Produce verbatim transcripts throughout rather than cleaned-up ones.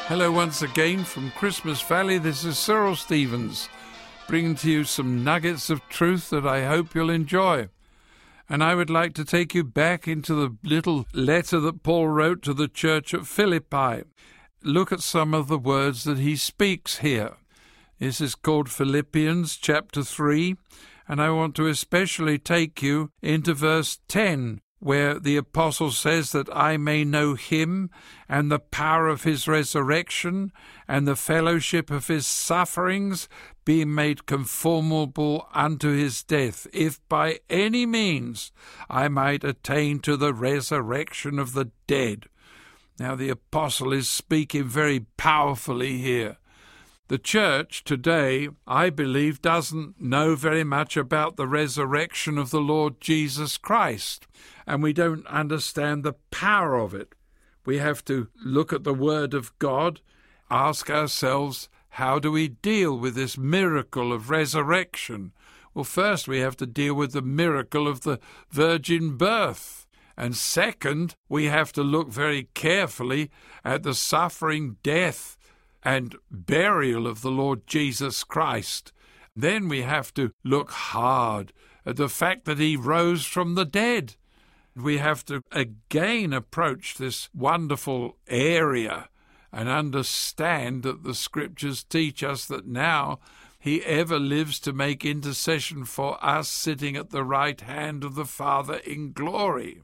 Hello once again from Christmas Valley. This is Cyril Stevens, bringing to you some nuggets of truth that I hope you'll enjoy. And I would like to take you back into the little letter that Paul wrote to the church at Philippi. Look at some of the words that he speaks here. This is called Philippians chapter three, and I want to especially take you into verse ten, where the apostle says that I may know him and the power of his resurrection and the fellowship of his sufferings, being made conformable unto his death, if by any means I might attain to the resurrection of the dead. Now the apostle is speaking very powerfully here. The church today, I believe, doesn't know very much about the resurrection of the Lord Jesus Christ, and we don't understand the power of it. We have to look at the Word of God, ask ourselves, how do we deal with this miracle of resurrection? Well, first we have to deal with the miracle of the virgin birth. And second, we have to look very carefully at the suffering, death, and burial of the Lord Jesus Christ. Then we have to look hard at the fact that he rose from the dead. We have to again approach this wonderful area and understand that the Scriptures teach us that now he ever lives to make intercession for us, sitting at the right hand of the Father in glory.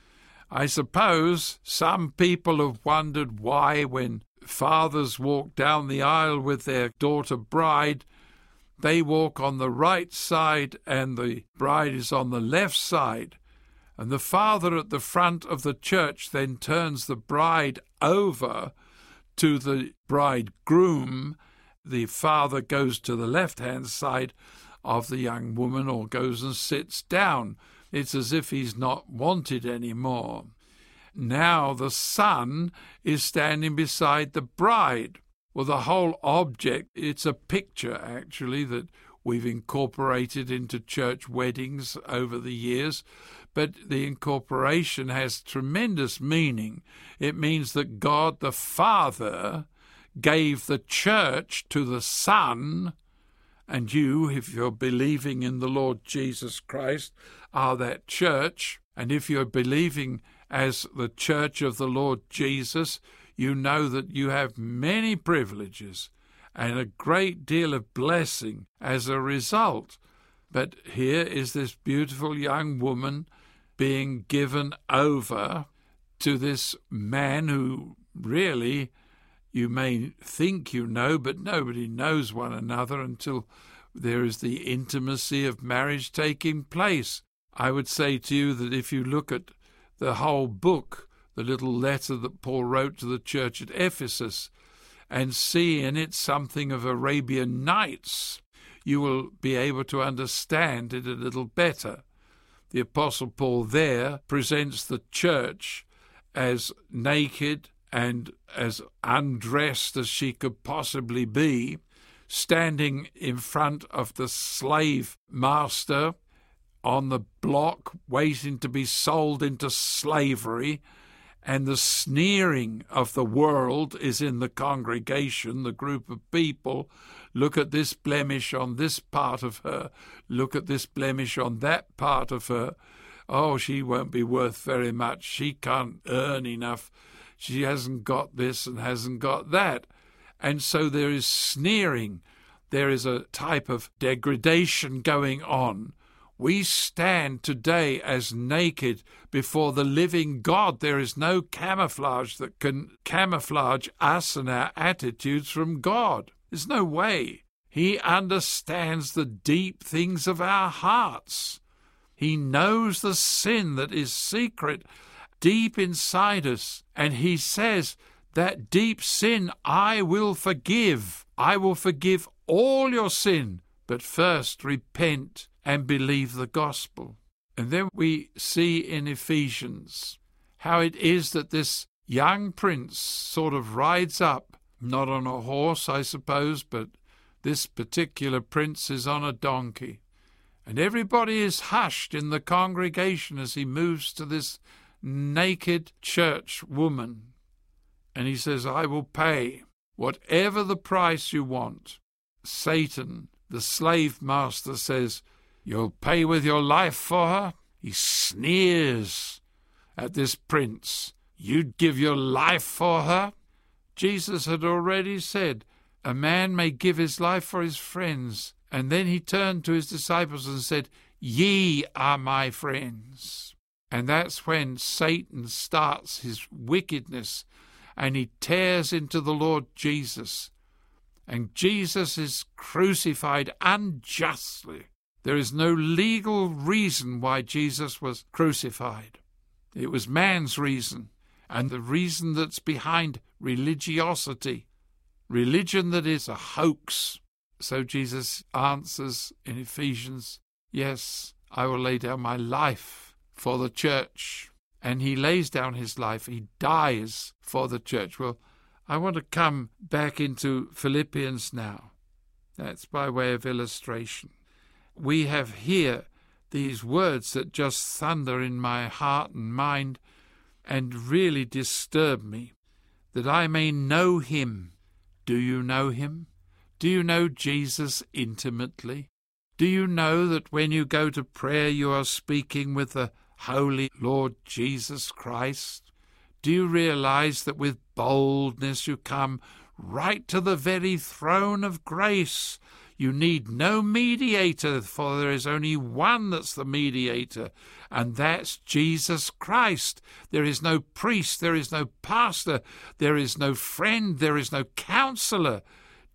I suppose some people have wondered why, when fathers walk down the aisle with their daughter bride, they walk on the right side and the bride is on the left side. And the father at the front of the church then turns the bride over to the bridegroom. The father goes to the left-hand side of the young woman or goes and sits down. It's as if he's not wanted anymore. Now the son is standing beside the bride. Well, the whole object, it's a picture actually that we've incorporated into church weddings over the years, but the incorporation has tremendous meaning. It means that God the Father gave the church to the Son, and you, if you're believing in the Lord Jesus Christ, are that church. And if you're believing as the church of the Lord Jesus, you know that you have many privileges and a great deal of blessing as a result. But here is this beautiful young woman being given over to this man who really, you may think you know, but nobody knows one another until there is the intimacy of marriage taking place. I would say to you that if you look at the whole book, the little letter that Paul wrote to the church at Ephesus, and see in it something of Arabian Nights, you will be able to understand it a little better. The Apostle Paul there presents the church as naked and as undressed as she could possibly be, standing in front of the slave master on the block, waiting to be sold into slavery, and the sneering of the world is in the congregation, the group of people. Look at this blemish on this part of her. Look at this blemish on that part of her. Oh, she won't be worth very much. She can't earn enough. She hasn't got this and hasn't got that. And so there is sneering. There is a type of degradation going on. We stand today as naked before the living God. There is no camouflage that can camouflage us and our attitudes from God. There's no way. He understands the deep things of our hearts. He knows the sin that is secret deep inside us. And he says, that deep sin I will forgive. I will forgive all your sin. But first repent and believe the gospel. And then we see in Ephesians how it is that this young prince sort of rides up, not on a horse, I suppose, but this particular prince is on a donkey. And everybody is hushed in the congregation as he moves to this naked church woman. And he says, I will pay. whatever the price you want. Satan, the slave master, says, you'll pay with your life for her. He sneers at this prince. You'd give your life for her? Jesus had already said, a man may give his life for his friends. And then he turned to his disciples and said, ye are my friends. And that's when Satan starts his wickedness and he tears into the Lord Jesus. And Jesus is crucified unjustly. There is no legal reason why Jesus was crucified. It was man's reason, and the reason that's behind religiosity, religion that is a hoax. So Jesus answers in Ephesians, yes, I will lay down my life for the church. And he lays down his life. He dies for the church. Well, I want to come back into Philippians now. That's by way of illustration. We have here these words that just thunder in my heart and mind and really disturb me, that I may know him. Do you know him? Do you know Jesus intimately? Do you know that when you go to prayer you are speaking with the Holy Lord Jesus Christ? Do you realize that with boldness you come right to the very throne of grace? You need no mediator, for there is only one that's the mediator, and that's Jesus Christ. There is no priest, there is no pastor, there is no friend, there is no counselor.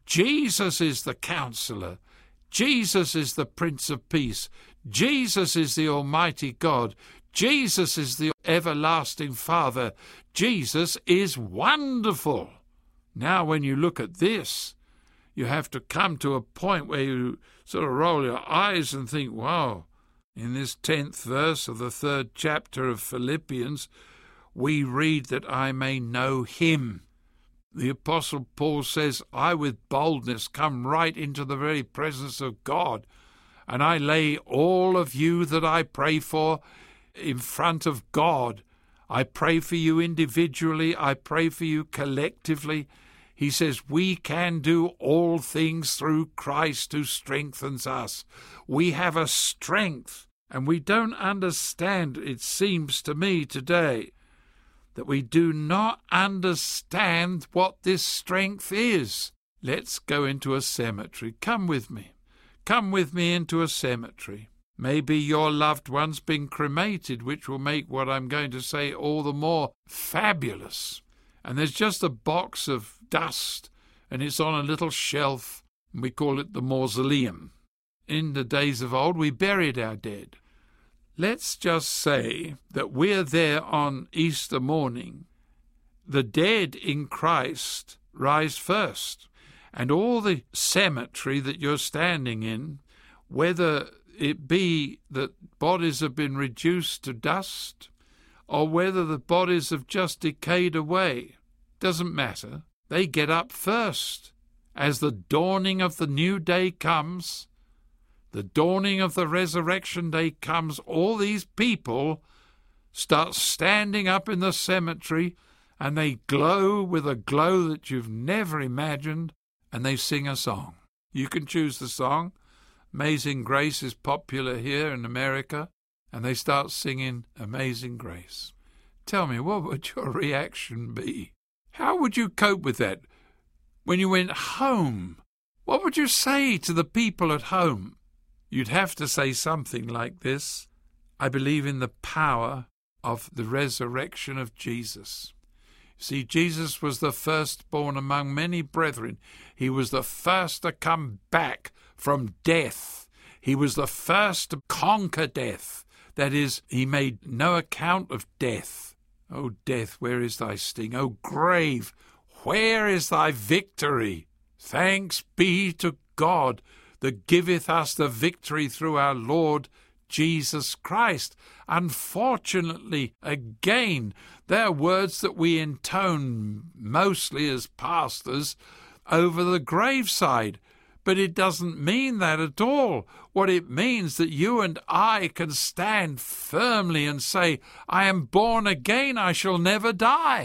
Jesus is the counselor. Jesus is the Prince of Peace. Jesus is the Almighty God. Jesus is the everlasting Father. Jesus is wonderful. Now, when you look at this, you have to come to a point where you sort of roll your eyes and think, wow, in this tenth verse of the third chapter of Philippians, we read that I may know him. The Apostle Paul says, I with boldness come right into the very presence of God, and I lay all of you that I pray for in front of God. I pray for you individually. I pray for you collectively. He says, we can do all things through Christ who strengthens us. We have a strength, and we don't understand, it seems to me today, that we do not understand what this strength is. Let's go into a cemetery. Come with me. Come with me into a cemetery. Maybe your loved one's been cremated, which will make what I'm going to say all the more fabulous. And there's just a box of dust, and it's on a little shelf, and we call it the mausoleum. In the days of old, we buried our dead. Let's just say that we're there on Easter morning. The dead in Christ rise first, and all the cemetery that you're standing in, whether it be that bodies have been reduced to dust, or whether the bodies have just decayed away, doesn't matter. They get up first. As the dawning of the new day comes, the dawning of the resurrection day comes, all these people start standing up in the cemetery, and they glow with a glow that you've never imagined, and they sing a song. You can choose the song. Amazing Grace is popular here in America, and they start singing Amazing Grace. Tell me, what would your reaction be? How would you cope with that? When you went home, what would you say to the people at home? You'd have to say something like this: I believe in the power of the resurrection of Jesus. See, Jesus was the firstborn among many brethren. He was the first to come back from death. He was the first to conquer death. That is, he made no account of death. O death, where is thy sting? O grave, where is thy victory? Thanks be to God that giveth us the victory through our Lord Jesus Christ. Unfortunately, again, they're words that we intone mostly as pastors over the graveside. But it doesn't mean that at all. What it means that you and I can stand firmly and say, I am born again, I shall never die.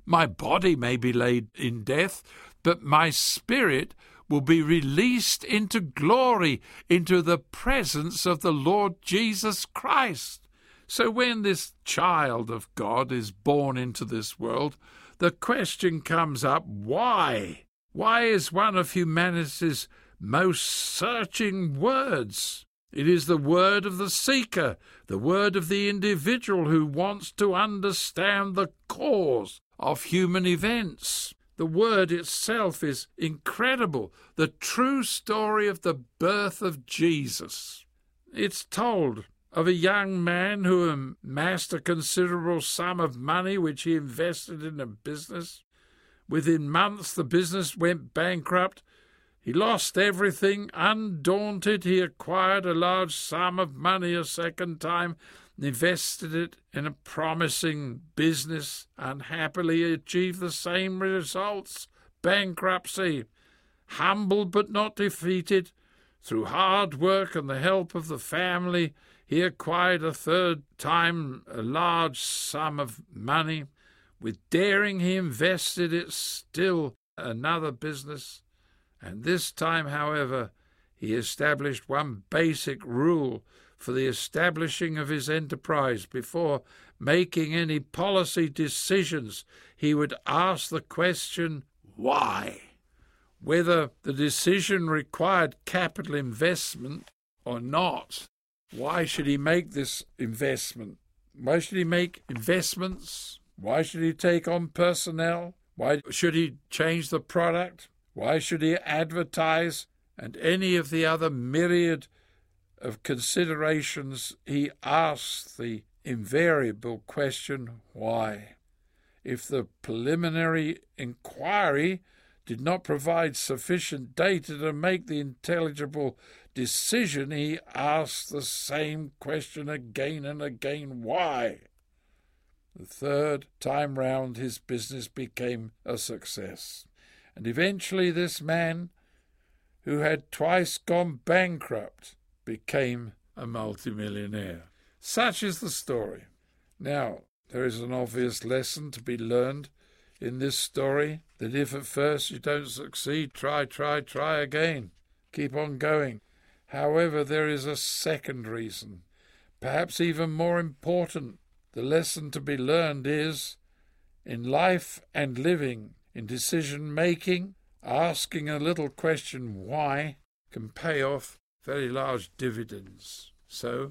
My body may be laid in death, but my spirit will be released into glory, into the presence of the Lord Jesus Christ. So when this child of God is born into this world, the question comes up, why? Why is one of humanity's most searching words? It is the word of the seeker, the word of the individual who wants to understand the cause of human events. The word itself is incredible, the true story of the birth of Jesus. It's told of a young man who amassed a considerable sum of money which he invested in a business. Within months the business went bankrupt. He lost everything. Undaunted, he acquired a large sum of money a second time, invested it in a promising business, unhappily achieved the same results, bankruptcy. Humbled but not defeated, through hard work and the help of the family, he acquired a third time a large sum of money. With daring he invested it still another business, and this time, however, he established one basic rule for the establishing of his enterprise. Before making any policy decisions, he would ask the question, why? Whether the decision required capital investment or not. Why should he make this investment? Why should he make investments? Why should he take on personnel? Why should he change the product? Why should he advertise? And any of the other myriad of considerations, he asks the invariable question, why? If the preliminary inquiry did not provide sufficient data to make the intelligible decision, he asks the same question again and again, why? The third time round his business became a success, and eventually this man, who had twice gone bankrupt, became a multimillionaire. Such is the story. Now, there is an obvious lesson to be learned in this story, that if at first you don't succeed, try, try, try again. Keep on going. However, there is a second reason, perhaps even more important. The lesson to be learned is, in life and living, in decision-making, asking a little question, why, can pay off very large dividends. So,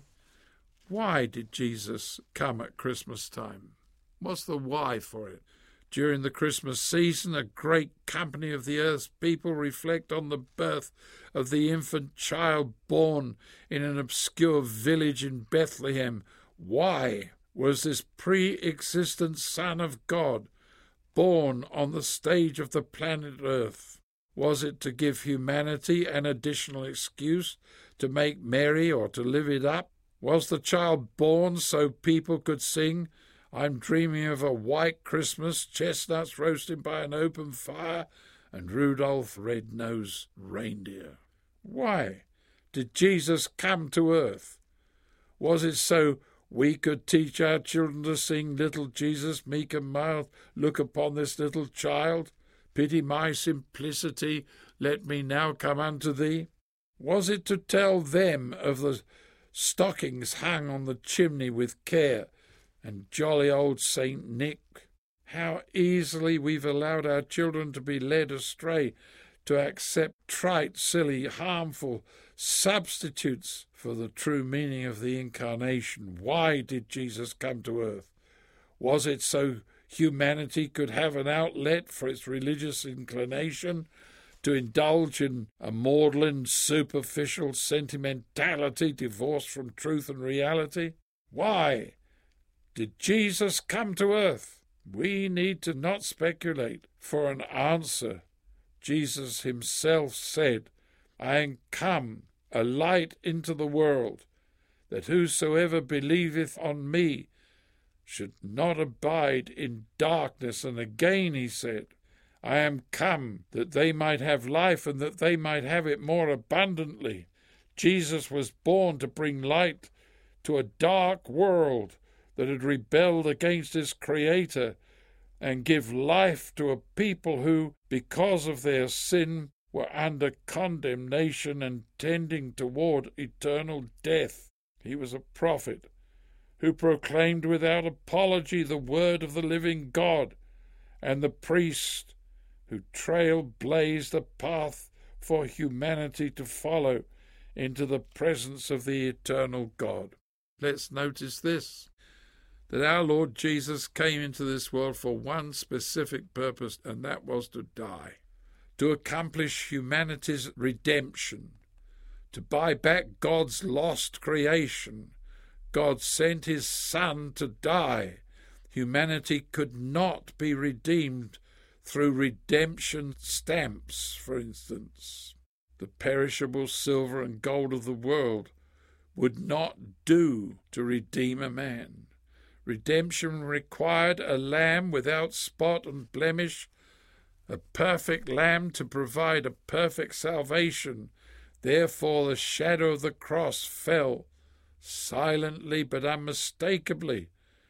why did Jesus come at Christmas time? What's the why for it? During the Christmas season, a great company of the earth's people reflect on the birth of the infant child born in an obscure village in Bethlehem. Why was this pre-existent Son of God born on the stage of the planet Earth? Was it to give humanity an additional excuse to make merry or to live it up? Was the child born so people could sing, "I'm dreaming of a white Christmas, chestnuts roasting by an open fire, and Rudolph Red-Nosed Reindeer"? Why did Jesus come to earth? Was it so we could teach our children to sing, "Little Jesus, meek and mild, look upon this little child. Pity my simplicity, let me now come unto thee"? Was it to tell them of the stockings hung on the chimney with care, and jolly old Saint Nick? How easily we've allowed our children to be led astray, to accept trite, silly, harmful substitutes for the true meaning of the Incarnation. Why did Jesus come to earth? Was it so humanity could have an outlet for its religious inclination, to indulge in a maudlin, superficial sentimentality divorced from truth and reality? Why did Jesus come to earth? We need to not speculate for an answer. Jesus himself said, "I am come a light into the world, that whosoever believeth on me should not abide in darkness." And again he said, "I am come that they might have life, and that they might have it more abundantly." Jesus was born to bring light to a dark world that had rebelled against his Creator and give life to a people who, because of their sin, were under condemnation and tending toward eternal death. He was a prophet who proclaimed without apology the word of the living God, and the priest who trailblazed a path for humanity to follow into the presence of the eternal God. Let's notice this, that our Lord Jesus came into this world for one specific purpose, and that was to die, to accomplish humanity's redemption, to buy back God's lost creation. God sent his Son to die. Humanity could not be redeemed through redemption stamps, for instance. The perishable silver and gold of the world would not do to redeem a man. Redemption required a lamb without spot and blemish, a perfect lamb to provide a perfect salvation. Therefore the shadow of the cross fell silently but unmistakably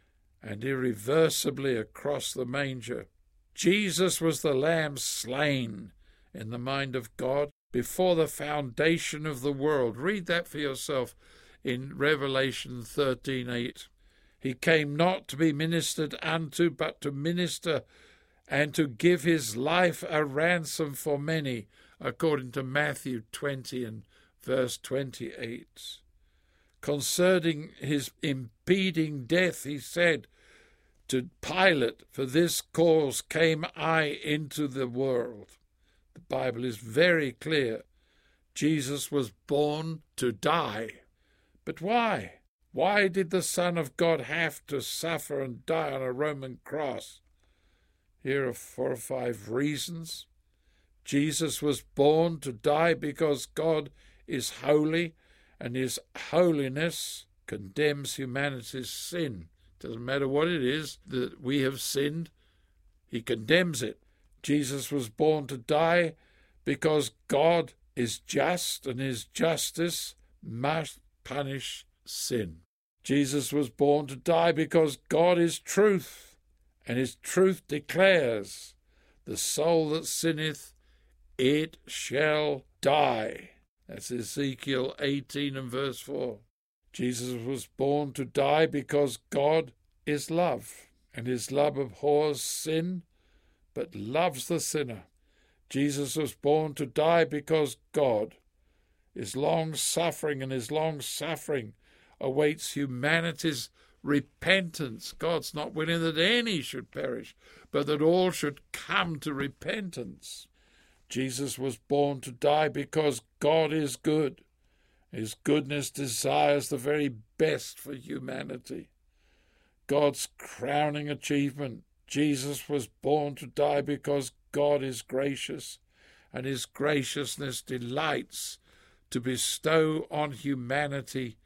and irreversibly across the manger. Jesus was the lamb slain in the mind of God before the foundation of the world. Read that for yourself in Revelation thirteen eight. He came not to be ministered unto, but to minister and to give his life a ransom for many, according to Matthew twenty and verse twenty-eight. Concerning his impeding death, he said to Pilate, "For this cause came I into the world." The Bible is very clear. Jesus was born to die. But why? Why did the Son of God have to suffer and die on a Roman cross? Here are four or five reasons. Jesus was born to die because God is holy, and his holiness condemns humanity's sin. Doesn't matter what it is that we have sinned, he condemns it. Jesus was born to die because God is just, and his justice must punish sin. Jesus was born to die because God is truth, and his truth declares, "The soul that sinneth, it shall die." That's Ezekiel eighteen and verse four. Jesus was born to die because God is love, and his love abhors sin, but loves the sinner. Jesus was born to die because God is long-suffering, and his long-suffering awaits humanity's repentance. God's not willing that any should perish, but that all should come to repentance. Jesus was born to die because God is good. His goodness desires the very best for humanity. God's crowning achievement. Jesus was born to die because God is gracious, and his graciousness delights to bestow on humanity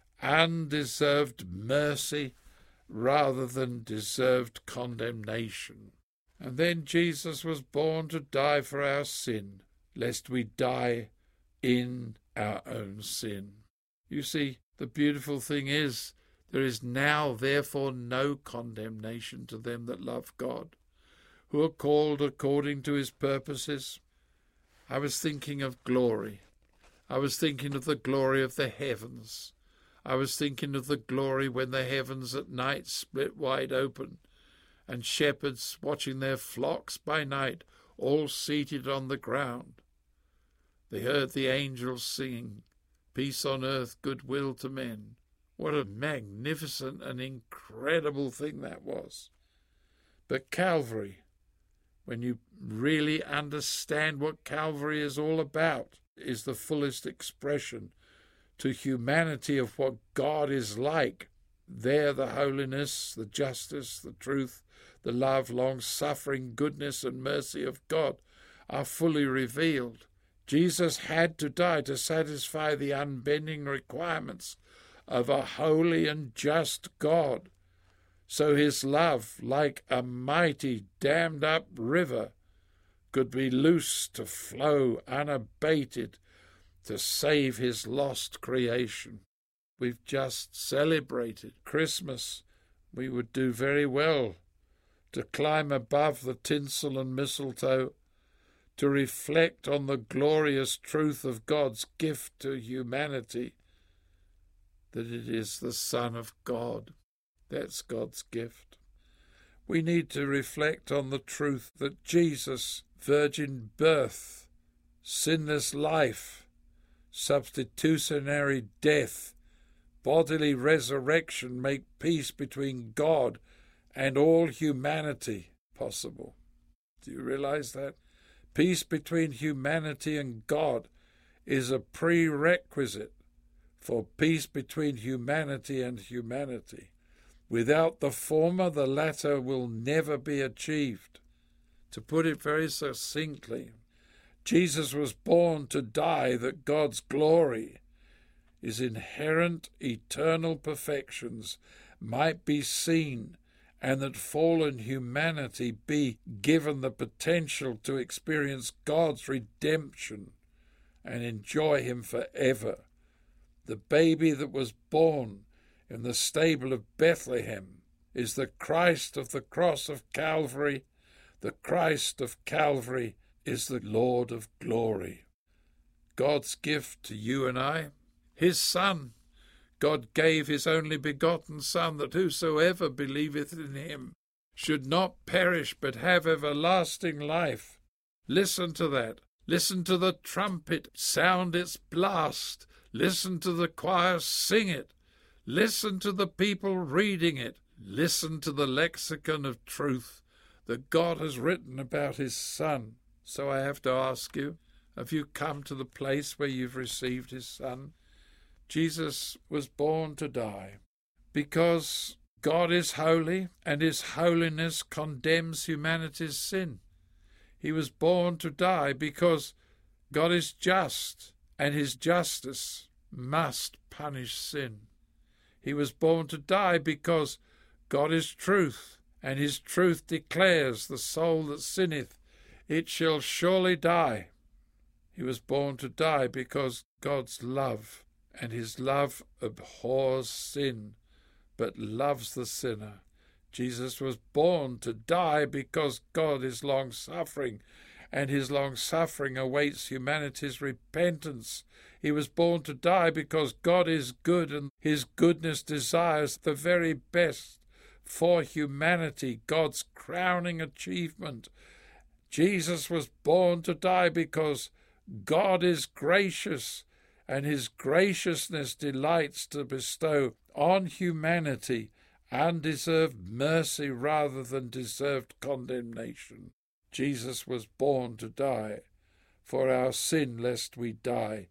undeserved mercy rather than deserved condemnation. And then Jesus was born to die for our sin, lest we die in our own sin. You see, the beautiful thing is, there is now therefore no condemnation to them that love God, who are called according to his purposes. I was thinking of glory. I was thinking of the glory of the heavens. I was thinking of the glory when the heavens at night split wide open, and shepherds watching their flocks by night, all seated on the ground. They heard the angels singing, "Peace on earth, goodwill to men." What a magnificent and incredible thing that was. But Calvary, when you really understand what Calvary is all about, is the fullest expression to humanity of what God is like. There the holiness, the justice, the truth, the love, long-suffering, goodness and mercy of God are fully revealed. Jesus had to die to satisfy the unbending requirements of a holy and just God. So his love, like a mighty dammed-up river, could be loosed to flow unabated to save his lost creation. We've just celebrated Christmas. We would do very well to climb above the tinsel and mistletoe, to reflect on the glorious truth of God's gift to humanity, that it is the Son of God. That's God's gift. We need to reflect on the truth that Jesus' virgin birth, sinless life, substitutionary death, bodily resurrection make peace between God and all humanity possible. Do you realize that? Peace between humanity and God is a prerequisite for peace between humanity and humanity. Without the former, the latter will never be achieved. To put it very succinctly, Jesus was born to die that God's glory, his inherent eternal perfections, might be seen, and that fallen humanity be given the potential to experience God's redemption and enjoy him forever. The baby that was born in the stable of Bethlehem is the Christ of the cross of Calvary. The Christ of Calvary is the Lord of glory. God's gift to you and I, his Son. God gave his only begotten Son, that whosoever believeth in him should not perish but have everlasting life. Listen to that. Listen to the trumpet sound its blast. Listen to the choir sing it. Listen to the people reading it. Listen to the lexicon of truth that God has written about his Son. So I have to ask you, have you come to the place where you've received his Son? Jesus was born to die because God is holy and his holiness condemns humanity's sin. He was born to die because God is just and his justice must punish sin. He was born to die because God is truth, and his truth declares, the soul that sinneth, it shall surely die. He was born to die because God's love, and his love abhors sin, but loves the sinner. Jesus was born to die because God is long-suffering, and his long-suffering awaits humanity's repentance. He was born to die because God is good, and his goodness desires the very best for humanity, God's crowning achievement. Jesus was born to die because God is gracious, and his graciousness delights to bestow on humanity undeserved mercy rather than deserved condemnation. Jesus was born to die for our sin, lest we die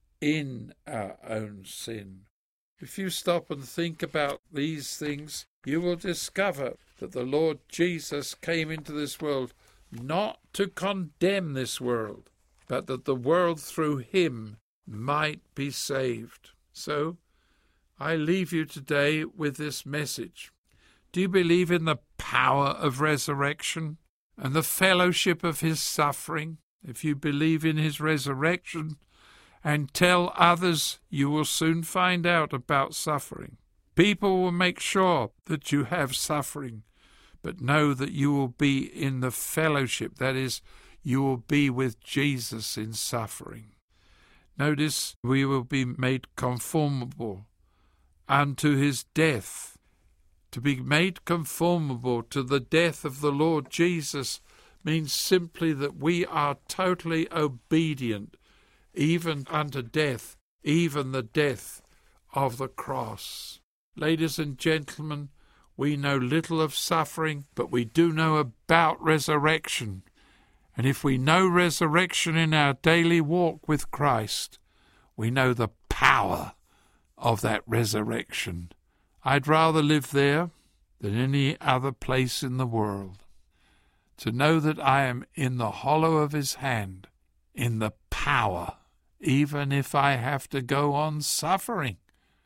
in our own sin. If you stop and think about these things, you will discover that the Lord Jesus came into this world not to condemn this world, but that the world through him might be saved. So, I leave you today with this message. Do you believe in the power of resurrection and the fellowship of his suffering? If you believe in his resurrection and tell others, you will soon find out about suffering. People will make sure that you have suffering, but know that you will be in the fellowship, that is, you will be with Jesus in suffering. Notice, we will be made conformable unto his death. To be made conformable to the death of the Lord Jesus means simply that we are totally obedient, even unto death, even the death of the cross. Ladies and gentlemen, we know little of suffering, but we do know about resurrection. And if we know resurrection in our daily walk with Christ, we know the power of that resurrection. I'd rather live there than any other place in the world. To know that I am in the hollow of his hand, in the power, even if I have to go on suffering,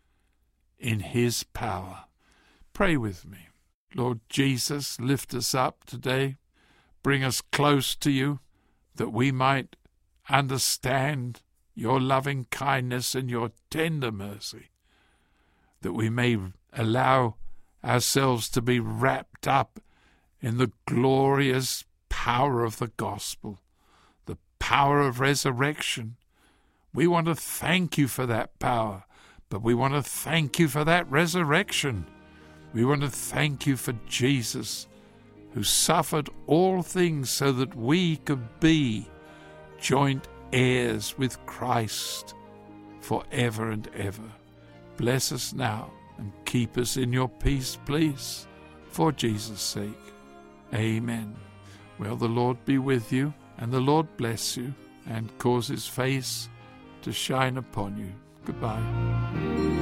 in his power. Pray with me. Lord Jesus, lift us up today. Bring us close to you, that we might understand your loving kindness and your tender mercy, that we may allow ourselves to be wrapped up in the glorious power of the gospel, the power of resurrection. We want to thank you for that power, but we want to thank you for that resurrection. We want to thank you for Jesus, who suffered all things so that we could be joint heirs with Christ forever and ever. Bless us now and keep us in your peace, please, for Jesus' sake. Amen. Well, the Lord be with you, and the Lord bless you, and cause his face to shine upon you. Goodbye.